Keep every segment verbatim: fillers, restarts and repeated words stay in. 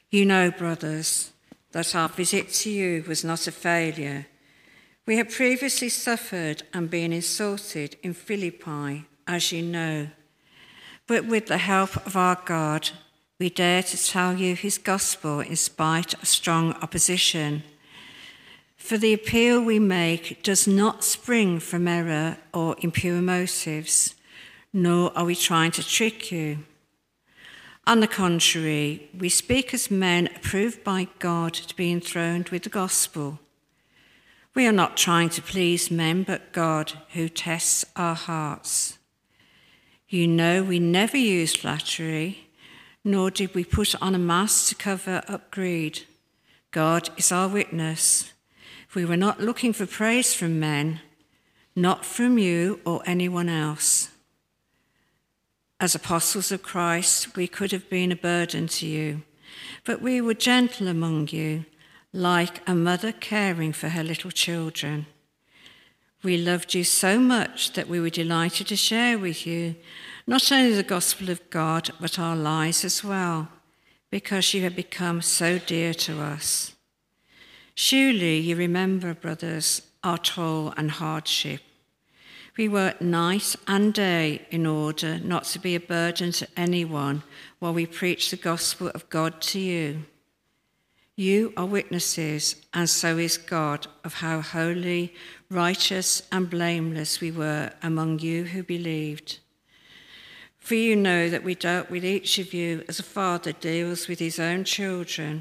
You know, brothers, that our visit to you was not a failure. We had previously suffered and been insulted in Philippi, as you know. But with the help of our God, we dare to tell you his gospel in spite of strong opposition. For the appeal we make does not spring from error or impure motives, nor are we trying to trick you. On the contrary, we speak as men approved by God to be enthroned with the gospel. We are not trying to please men, but God, who tests our hearts. You know we never used flattery, nor did we put on a mask to cover up greed. God is our witness. We were not looking for praise from men, not from you or anyone else. As apostles of Christ, we could have been a burden to you, but we were gentle among you, like a mother caring for her little children. We loved you so much that we were delighted to share with you not only the gospel of God, but our lives as well, because you have become so dear to us. Surely you remember, brothers, our toil and hardship. We worked night and day in order not to be a burden to anyone while we preach the gospel of God to you. You are witnesses, and so is God, of how holy, righteous, and blameless we were among you who believed. For you know that we dealt with each of you as a father deals with his own children,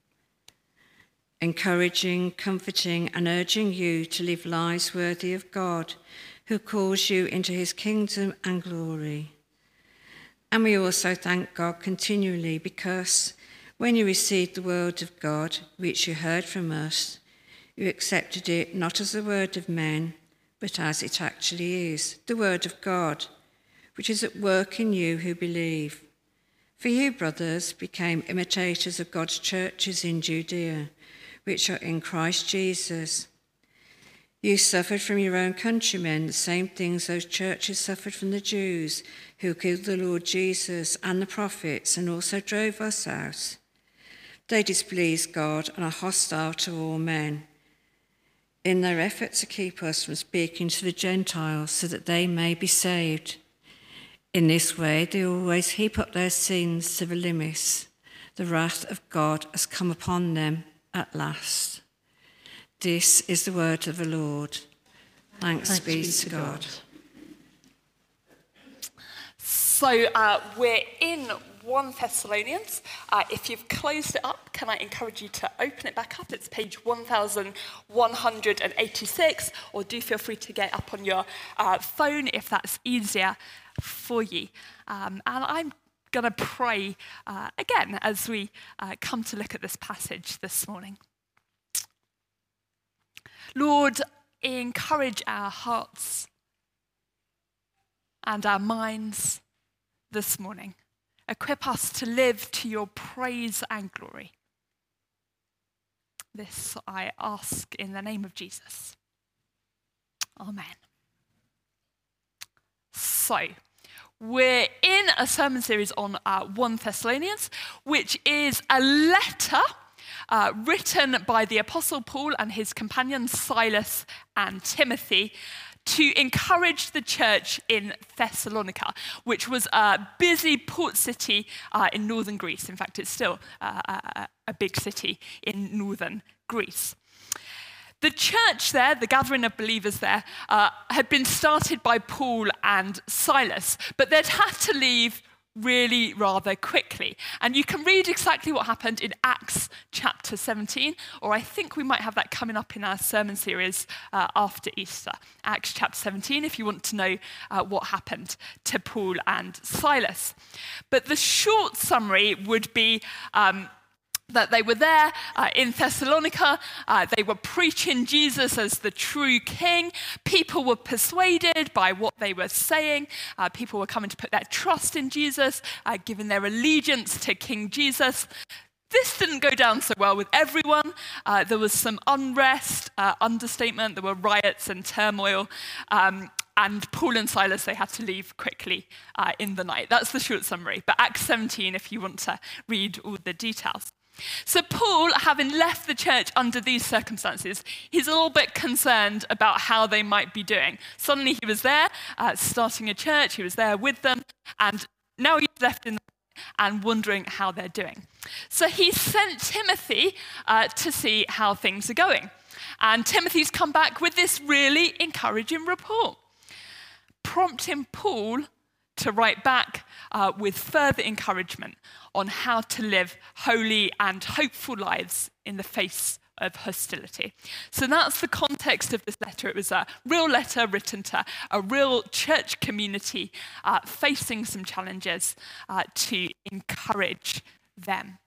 encouraging, comforting, and urging you to live lives worthy of God, who calls you into his kingdom and glory. And we also thank God continually because when you received the word of God, which you heard from us, you accepted it not as the word of men, but as it actually is, the word of God, which is at work in you who believe. For you, brothers, became imitators of God's churches in Judea, which are in Christ Jesus. You suffered from your own countrymen the same things those churches suffered from the Jews, who killed the Lord Jesus and the prophets and also drove us out. They displease God and are hostile to all men in their effort to keep us from speaking to the Gentiles so that they may be saved. In this way, they always heap up their sins to the limits. The wrath of God has come upon them at last. This is the word of the Lord. Thanks, Thanks be, be to God. God. So uh, we're in First Thessalonians. Uh, if you've closed it up, can I encourage you to open it back up? It's page one thousand one hundred eighty-six, or do feel free to get up on your uh, phone if that's easier for you. Um, and I'm going to pray uh, again as we uh, come to look at this passage this morning. Lord, encourage our hearts and our minds this morning. Equip us to live to your praise and glory. This I ask in the name of Jesus. Amen. So, we're in a sermon series on uh, First Thessalonians, which is a letter Uh, written by the Apostle Paul and his companions Silas and Timothy to encourage the church in Thessalonica, which was a busy port city uh, in northern Greece. In fact, it's still uh, a, a big city in northern Greece. The church there, the gathering of believers there, uh, had been started by Paul and Silas, but they'd had to leave really rather quickly. And you can read exactly what happened in Acts chapter seventeen, or I think we might have that coming up in our sermon series uh, after Easter. Acts chapter seventeen, if you want to know uh, what happened to Paul and Silas. But the short summary would be um, that they were there uh, in Thessalonica, uh, they were preaching Jesus as the true king. People were persuaded by what they were saying. Uh, people were coming to put their trust in Jesus, uh, giving their allegiance to King Jesus. This didn't go down so well with everyone. Uh, there was some unrest, uh, understatement, there were riots and turmoil. Um, And Paul and Silas, they had to leave quickly uh, in the night. That's the short summary. But Acts seventeen, if you want to read all the details. So Paul, having left the church under these circumstances, he's a little bit concerned about how they might be doing. Suddenly he was there, uh, starting a church, he was there with them, and now he's left in the and wondering how they're doing. So he sent Timothy uh, to see how things are going. And Timothy's come back with this really encouraging report, prompting Paul to write back uh, with further encouragement on how to live holy and hopeful lives in the face of hostility. So that's the context of this letter. It was a real letter written to a real church community uh, facing some challenges uh, to encourage them.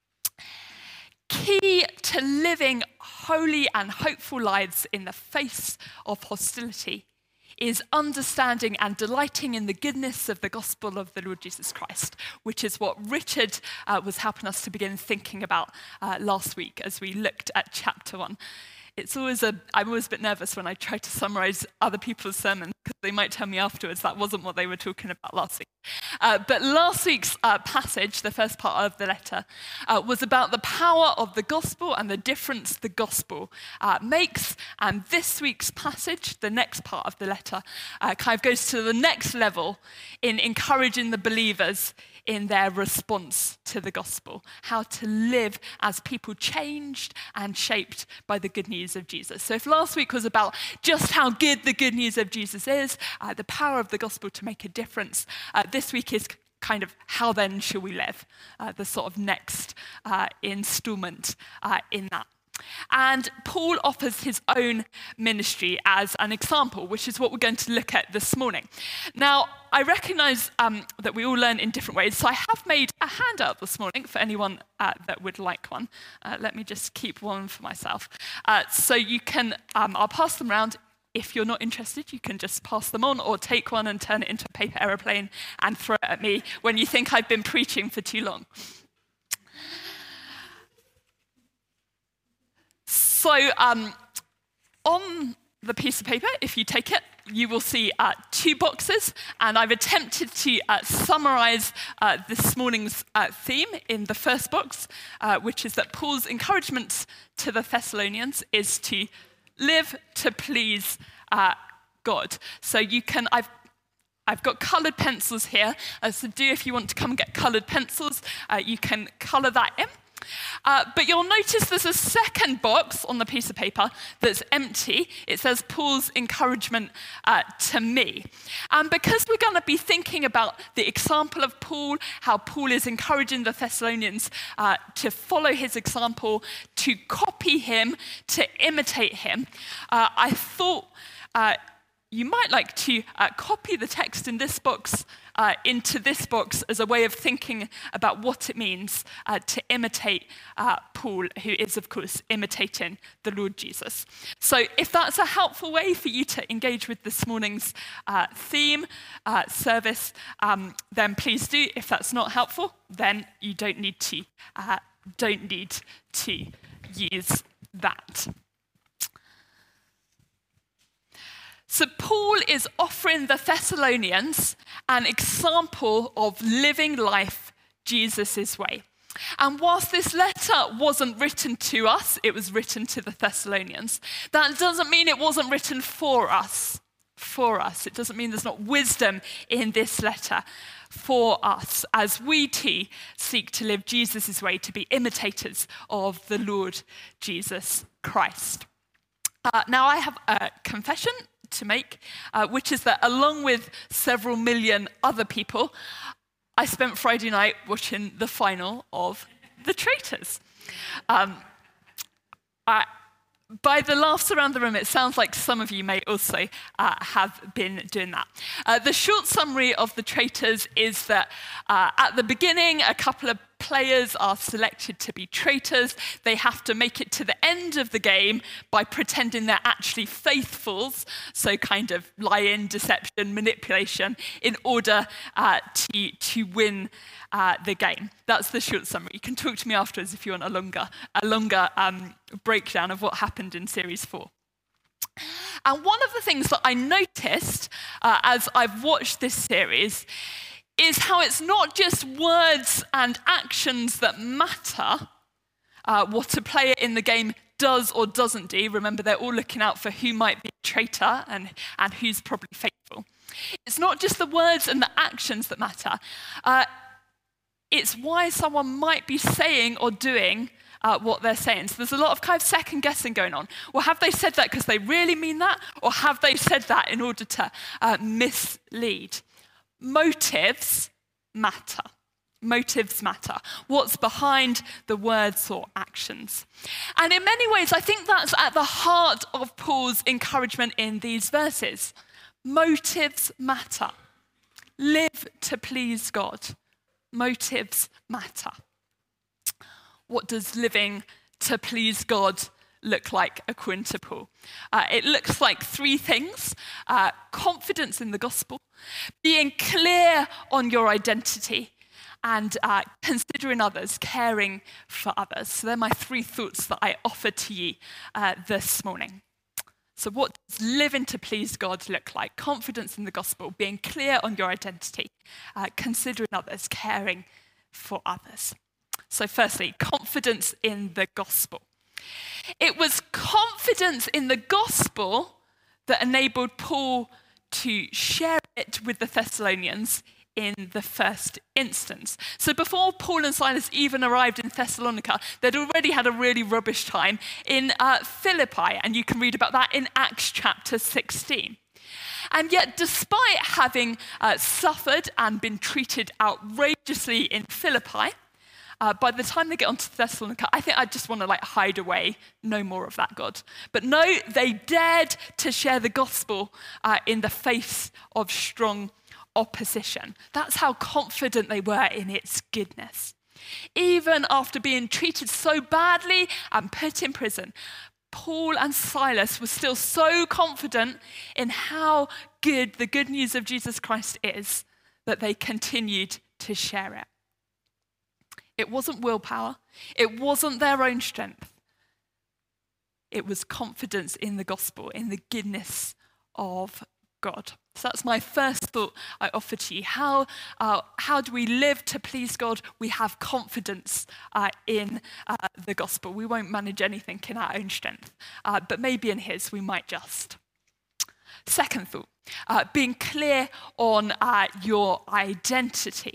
Key to living holy and hopeful lives in the face of hostility is understanding and delighting in the goodness of the gospel of the Lord Jesus Christ, which is what Richard uh, was helping us to begin thinking about uh, last week as we looked at chapter one. It's always a, I'm always a bit nervous when I try to summarize other people's sermons because they might tell me afterwards that wasn't what they were talking about last week. Uh, but last week's uh, passage, the first part of the letter, uh, was about the power of the gospel and the difference the gospel uh, makes. And this week's passage, the next part of the letter, uh, kind of goes to the next level in encouraging the believers in their response to the gospel, how to live as people changed and shaped by the good news of Jesus. So if last week was about just how good the good news of Jesus is, uh, the power of the gospel to make a difference, uh, this week is kind of how then shall we live, uh, the sort of next uh, installment uh, in that. And Paul offers his own ministry as an example, which is what we're going to look at this morning. Now, I recognize um, that we all learn in different ways, so I have made a handout this morning for anyone uh, that would like one. Uh, let me just keep one for myself. Uh, so you can, um, I'll pass them around. If you're not interested, you can just pass them on or take one and turn it into a paper aeroplane and throw it at me when you think I've been preaching for too long. So um, on the piece of paper, if you take it, you will see uh, two boxes, and I've attempted to uh, summarize uh, this morning's uh, theme in the first box, uh, which is that Paul's encouragement to the Thessalonians is to live to please uh, God. So you can, I've I've got coloured pencils here, uh, so do if you want to come and get coloured pencils, uh, you can colour that in. Uh, but you'll notice there's a second box on the piece of paper that's empty. It says Paul's encouragement uh, to me. And because we're going to be thinking about the example of Paul, how Paul is encouraging the Thessalonians uh, to follow his example, to copy him, to imitate him, uh, I thought uh, you might like to uh, copy the text in this box uh, into this box as a way of thinking about what it means uh, to imitate uh, Paul, who is, of course, imitating the Lord Jesus. So if that's a helpful way for you to engage with this morning's uh, theme uh, service, um, then please do. If that's not helpful, then you don't need to, uh, don't need to use that. So Paul is offering the Thessalonians an example of living life Jesus' way. And whilst this letter wasn't written to us, it was written to the Thessalonians, that doesn't mean it wasn't written for us. For us. It doesn't mean there's not wisdom in this letter for us as we too seek to live Jesus' way, to be imitators of the Lord Jesus Christ. Uh, now I have a confession to make, uh, which is that along with several million other people, I spent Friday night watching the final of The Traitors. Um, I, by the laughs around the room, it sounds like some of you may also uh, have been doing that. Uh, the short summary of The Traitors is that uh, at the beginning, a couple of players are selected to be traitors. They have to make it to the end of the game by pretending they're actually faithfuls, so kind of lie-in, deception, manipulation, in order uh, to, to win uh, the game. That's the short summary. You can talk to me afterwards if you want a longer, a longer um, breakdown of what happened in series four. And one of the things that I noticed uh, as I've watched this series is how it's not just words and actions that matter, uh, what a player in the game does or doesn't do. Remember, they're all looking out for who might be a traitor and, and who's probably faithful. It's not just the words and the actions that matter. Uh, it's why someone might be saying or doing uh, what they're saying. So there's a lot of kind of second guessing going on. Well, have they said that because they really mean that? Or have they said that in order to uh, mislead? Motives matter. Motives matter. What's behind the words or actions? And in many ways, I think that's at the heart of Paul's encouragement in these verses. Motives matter. Live to please God. Motives matter. What does living to please God look like according to Paul? Uh, it looks like three things. Uh, confidence in the gospel, being clear on your identity, and uh, considering others, caring for others. So they're my three thoughts that I offer to you uh, this morning. So what does living to please God look like? Confidence in the gospel, being clear on your identity, uh, considering others, caring for others. So firstly, confidence in the gospel. It was confidence in the gospel that enabled Paul to share it with the Thessalonians in the first instance. So before Paul and Silas even arrived in Thessalonica, they'd already had a really rubbish time in uh, Philippi, and you can read about that in Acts chapter sixteen. And yet, despite having uh, suffered and been treated outrageously in Philippi, uh, by the time they get onto Thessalonica, I think I just want to like hide away. No more of that, God. But no, they dared to share the gospel uh, in the face of strong opposition. That's how confident they were in its goodness. Even after being treated so badly and put in prison, Paul and Silas were still so confident in how good the good news of Jesus Christ is that they continued to share it. It wasn't willpower. It wasn't their own strength. It was confidence in the gospel, in the goodness of God. So that's my first thought I offer to you. How, uh, how do we live to please God? We have confidence uh, in uh, the gospel. We won't manage anything in our own strength, uh, but maybe in his we might just. Second thought, uh, being clear on uh, your identity.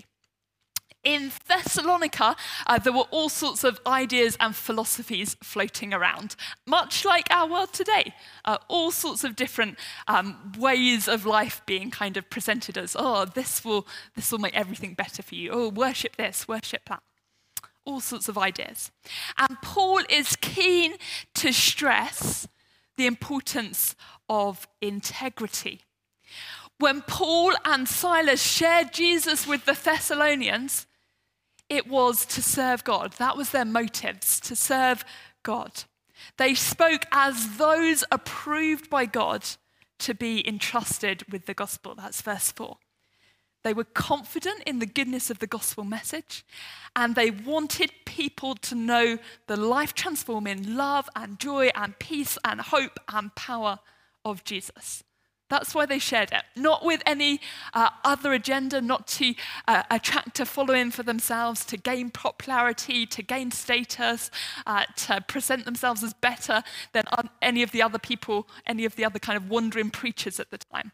In Thessalonica, uh, there were all sorts of ideas and philosophies floating around, much like our world today. Uh, all sorts of different um, ways of life being kind of presented as, oh, this will, this will make everything better for you. Oh, worship this, worship that. All sorts of ideas. And Paul is keen to stress the importance of integrity. When Paul and Silas shared Jesus with the Thessalonians, it was to serve God. That was their motives, to serve God. They spoke as those approved by God to be entrusted with the gospel. That's verse four. They were confident in the goodness of the gospel message, and they wanted people to know the life-transforming love and joy and peace and hope and power of Jesus. That's why they shared it, not with any uh, other agenda, not to uh, attract a following for themselves, to gain popularity, to gain status, uh, to present themselves as better than any of the other people, any of the other kind of wandering preachers at the time.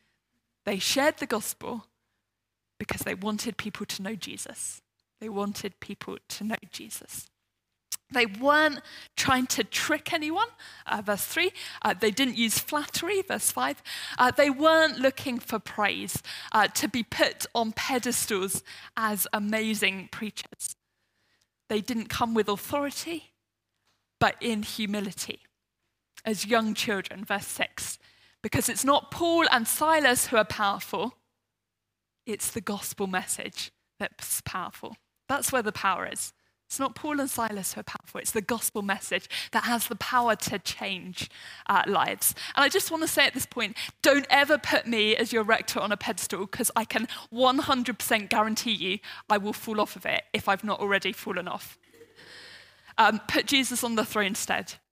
They shared the gospel because they wanted people to know Jesus. They wanted people to know Jesus. They weren't trying to trick anyone, uh, verse three. Uh, they didn't use flattery, verse five. Uh, they weren't looking for praise, uh, to be put on pedestals as amazing preachers. They didn't come with authority, but in humility, as young children, verse six. Because it's not Paul and Silas who are powerful, it's the gospel message that's powerful. That's where the power is. It's not Paul and Silas who are powerful. It's the gospel message that has the power to change uh, lives. And I just want to say at this point, don't ever put me as your rector on a pedestal, because I can one hundred percent guarantee you I will fall off of it if I've not already fallen off. Um, put Jesus on the throne instead,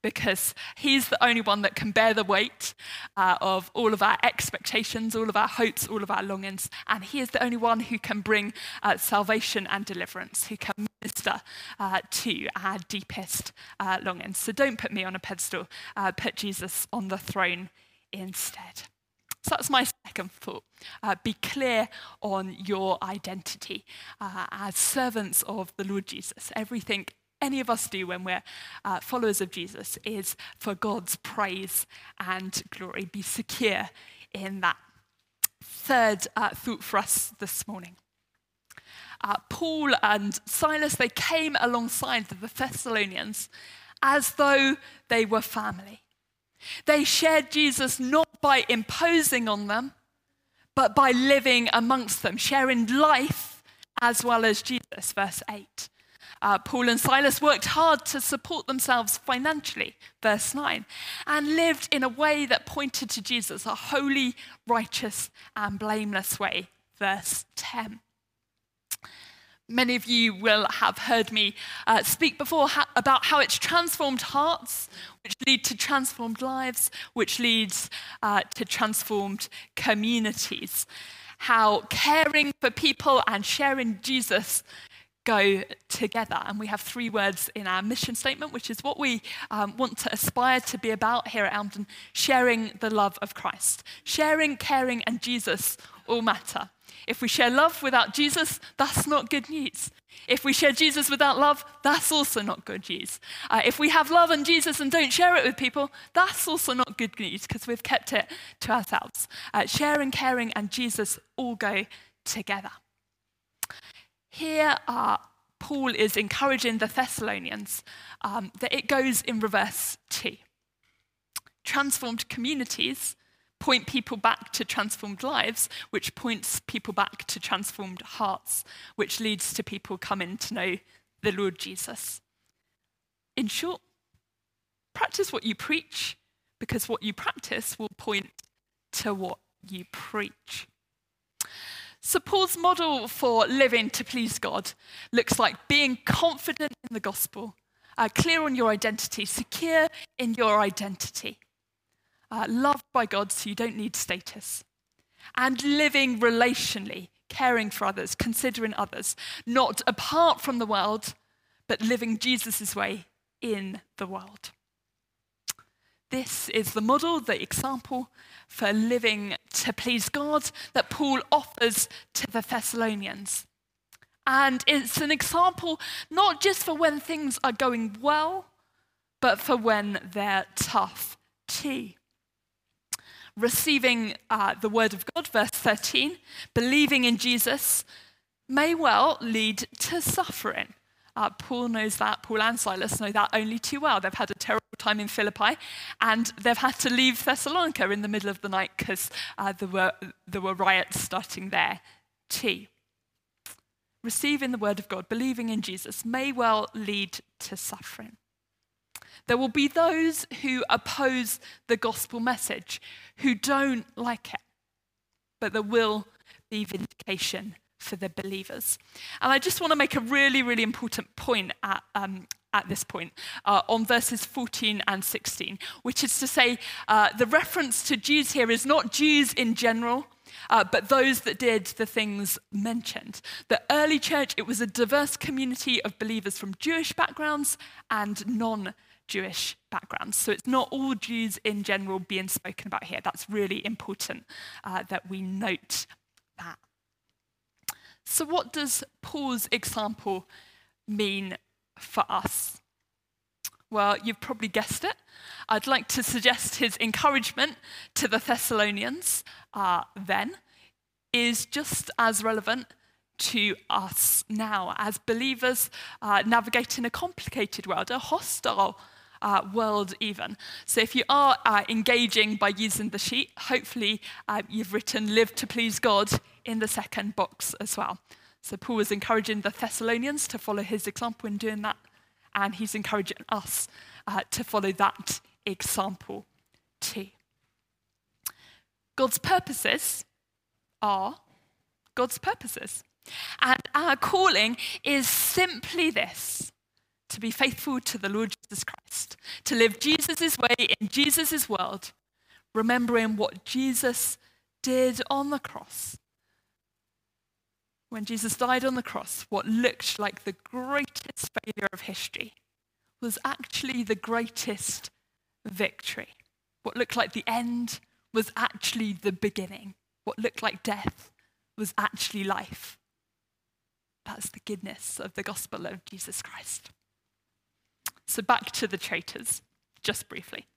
because he's the only one that can bear the weight uh, of all of our expectations, all of our hopes, all of our longings. And he is the only one who can bring uh, salvation and deliverance, who can minister uh, to our deepest uh, longings. So don't put me on a pedestal, uh, put Jesus on the throne instead. So that's my second thought. Uh, be clear on your identity uh, as servants of the Lord Jesus. Everything any of us do when we're uh, followers of Jesus is for God's praise and glory. Be secure in that. Third uh, thought for us this morning. Uh, Paul and Silas, they came alongside the Thessalonians as though they were family. They shared Jesus not by imposing on them, but by living amongst them, sharing life as well as Jesus, verse eight. Uh, Paul and Silas worked hard to support themselves financially, verse nine, and lived in a way that pointed to Jesus, a holy, righteous, and blameless way, verse ten. Many of you will have heard me uh, speak before ha- about how it's transformed hearts, which lead to transformed lives, which leads uh, to transformed communities. How caring for people and sharing Jesus go together. And we have three words in our mission statement, which is what we um, want to aspire to be about here at Elmdon: sharing the love of Christ. Sharing, caring, and Jesus all matter. If we share love without Jesus, that's not good news. If we share Jesus without love, that's also not good news. Uh, if we have love and Jesus and don't share it with people, that's also not good news because we've kept it to ourselves. Uh, sharing, caring, and Jesus all go together. Here, uh, Paul is encouraging the Thessalonians um, that it goes in reverse too. Transformed communities point people back to transformed lives, which points people back to transformed hearts, which leads to people coming to know the Lord Jesus. In short, practice what you preach, because what you practice will point to what you preach. So Paul's model for living to please God looks like being confident in the gospel, uh, clear on your identity, secure in your identity. Uh, loved by God so you don't need status, and living relationally, caring for others, considering others, not apart from the world, but living Jesus' way in the world. This is the model, the example for living to please God that Paul offers to the Thessalonians. And it's an example not just for when things are going well, but for when they're tough too. Receiving uh, the word of God, verse thirteen, believing in Jesus may well lead to suffering. Uh, Paul knows that, Paul and Silas know that only too well. They've had a terrible time in Philippi, and they've had to leave Thessalonica in the middle of the night because uh, there were, there were riots starting there too. Receiving the word of God, believing in Jesus may well lead to suffering. There will be those who oppose the gospel message, who don't like it, but there will be vindication for the believers. And I just want to make a really, really important point at, um, at this point uh, on verses fourteen and sixteen, which is to say uh, the reference to Jews here is not Jews in general, uh, but those that did the things mentioned. The early church, it was a diverse community of believers from Jewish backgrounds and non Jewish backgrounds. So it's not all Jews in general being spoken about here. That's really important uh, that we note that. So what does Paul's example mean for us? Well, you've probably guessed it. I'd like to suggest his encouragement to the Thessalonians uh, then is just as relevant to us now as believers uh, navigating a complicated world, a hostile Uh, world even. So if you are uh, engaging by using the sheet, hopefully uh, you've written live to please God in the second box as well. So Paul was encouraging the Thessalonians to follow his example in doing that, and he's encouraging us uh, to follow that example too. God's purposes are God's purposes. And our calling is simply this: to be faithful to the Lord Jesus Christ, to live Jesus' way in Jesus' world, remembering what Jesus did on the cross. When Jesus died on the cross, what looked like the greatest failure of history was actually the greatest victory. What looked like the end was actually the beginning. What looked like death was actually life. That's the goodness of the gospel of Jesus Christ. So back to the traitors, just briefly.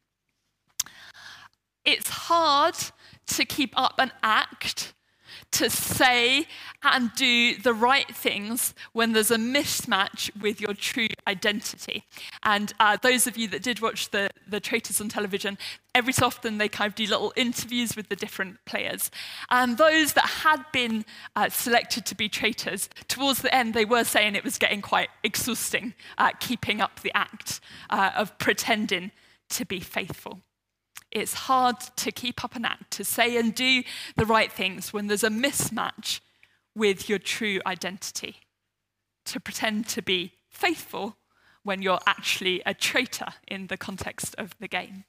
It's hard to keep up an act, to say and do the right things when there's a mismatch with your true identity. And uh, those of you that did watch the, the traitors on television, every so often they kind of do little interviews with the different players. And those that had been uh, selected to be traitors, towards the end they were saying it was getting quite exhausting, uh, keeping up the act uh, of pretending to be faithful. It's hard to keep up an act, to say and do the right things when there's a mismatch with your true identity. To pretend to be faithful when you're actually a traitor in the context of the game.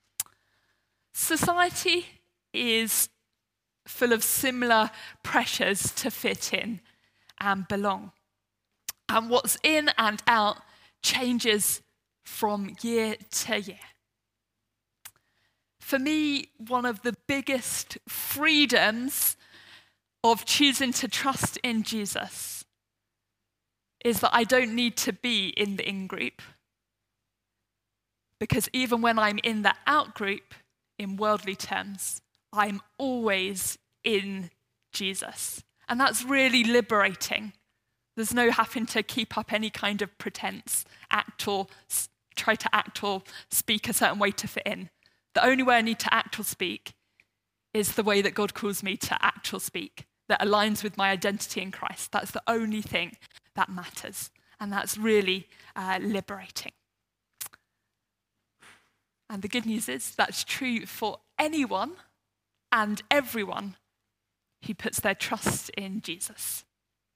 Society is full of similar pressures to fit in and belong. And what's in and out changes from year to year. For me, one of the biggest freedoms of choosing to trust in Jesus is that I don't need to be in the in-group. Because even when I'm in the out-group, in worldly terms, I'm always in Jesus. And that's really liberating. There's no having to keep up any kind of pretense, act or try to act or speak a certain way to fit in. The only way I need to act or speak is the way that God calls me to act or speak, that aligns with my identity in Christ. That's the only thing that matters. And that's really uh, liberating. And the good news is that's true for anyone and everyone who puts their trust in Jesus.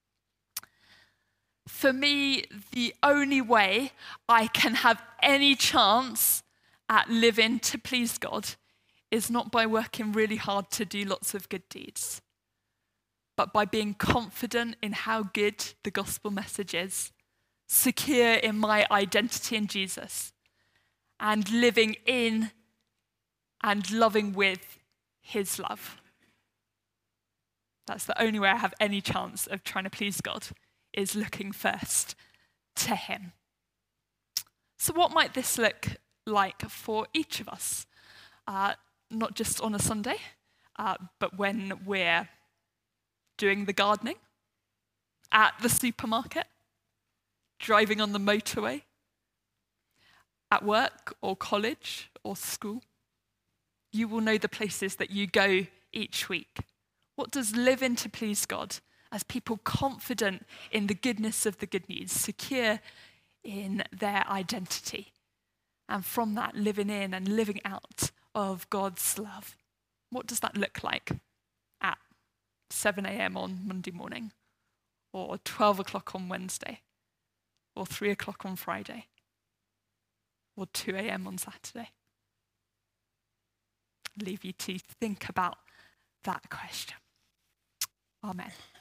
For me, the only way I can have any chance at living to please God is not by working really hard to do lots of good deeds, but by being confident in how good the gospel message is, secure in my identity in Jesus, and living in and loving with his love. That's the only way I have any chance of trying to please God, is looking first to him. So what might this look like for each of us? Uh, not just on a Sunday, uh, but when we're doing the gardening, at the supermarket, driving on the motorway, at work or college or school. You will know the places that you go each week. What does living to please God as people confident in the goodness of the good news, secure in their identity, and from that living in and living out of God's love? What does that look like at seven a.m. on Monday morning, or twelve o'clock on Wednesday, or three o'clock on Friday, or two a.m. on Saturday? I'll leave you to think about that question. Amen.